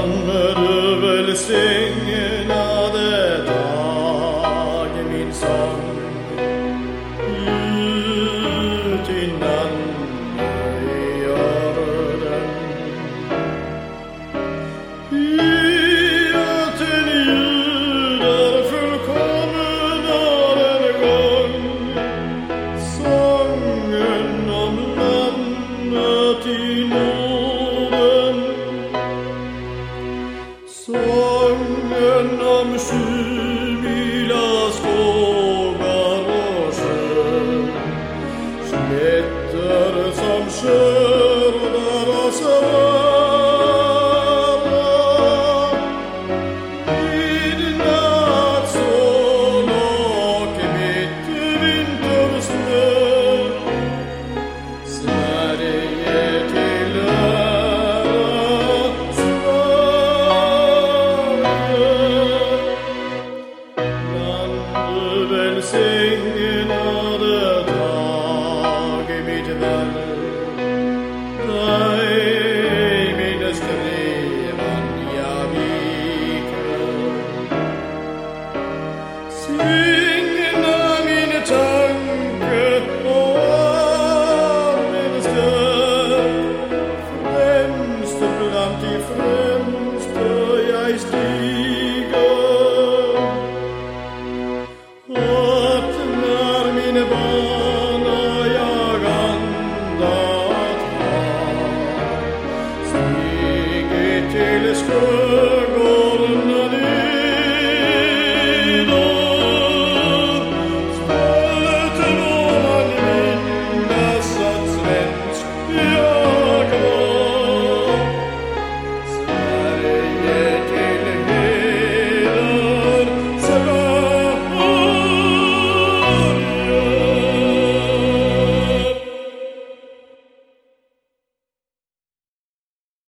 med du välsignade dag min sång ut innan i jorden. I att en judar fullkomnar en gång sången om landet i Norden, sången om 7 mila skogar och sjö, slätter som sjö.